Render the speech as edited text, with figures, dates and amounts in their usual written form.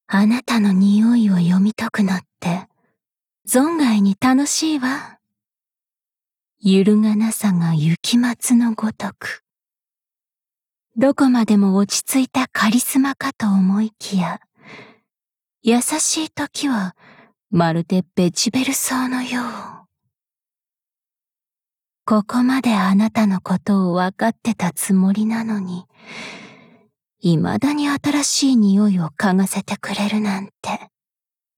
あなたの匂いを読み解くのって、存外に楽しいわ。揺るがなさが雪松のごとく。どこまでも落ち着いたカリスマかと思いきや、優しい時はまるでベチベル草のよう。ここまであなたのことを分かってたつもりなのに、未だに新しい匂いを嗅がせてくれるなんて。